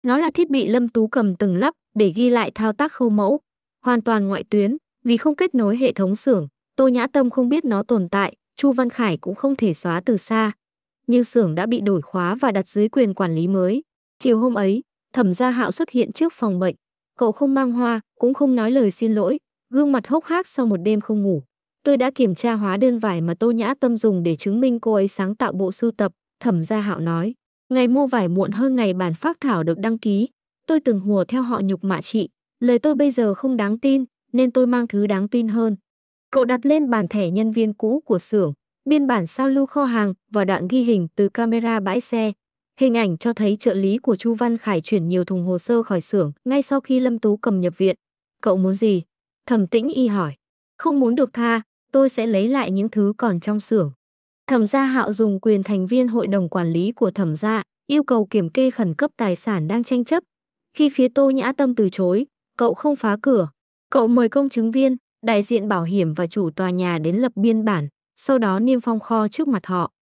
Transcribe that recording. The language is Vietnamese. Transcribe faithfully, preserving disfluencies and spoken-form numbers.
Nó là thiết bị Lâm Tú Cầm từng lắp để ghi lại thao tác khâu mẫu, hoàn toàn ngoại tuyến, vì không kết nối hệ thống xưởng, Tô Nhã Tâm không biết nó tồn tại, Chu Văn Khải cũng không thể xóa từ xa. Nhưng xưởng đã bị đổi khóa và đặt dưới quyền quản lý mới. Chiều hôm ấy, Thẩm Gia Hạo xuất hiện trước phòng bệnh, cậu không mang hoa, cũng không nói lời xin lỗi, gương mặt hốc hác sau một đêm không ngủ. Tôi đã kiểm tra hóa đơn vải mà Tô Nhã Tâm dùng để chứng minh cô ấy sáng tạo bộ sưu tập, Thẩm Gia Hạo nói. Ngày mua vải muộn hơn ngày bản phác thảo được đăng ký. Tôi từng hùa theo họ nhục mạ chị. Lời tôi bây giờ không đáng tin, nên tôi mang thứ đáng tin hơn. Cậu đặt lên bàn thẻ nhân viên cũ của xưởng, biên bản sao lưu kho hàng và đoạn ghi hình từ camera bãi xe. Hình ảnh cho thấy trợ lý của Chu Văn Khải chuyển nhiều thùng hồ sơ khỏi xưởng ngay sau khi Lâm Tú Cầm nhập viện. Cậu muốn gì? Thẩm Tĩnh Y hỏi. Không muốn được tha, tôi sẽ lấy lại những thứ còn trong xưởng. Thẩm Gia Hạo dùng quyền thành viên hội đồng quản lý của Thẩm Gia, yêu cầu kiểm kê khẩn cấp tài sản đang tranh chấp. Khi phía Tô Nhã Tâm từ chối, cậu không phá cửa. Cậu mời công chứng viên, đại diện bảo hiểm và chủ tòa nhà đến lập biên bản, sau đó niêm phong kho trước mặt họ.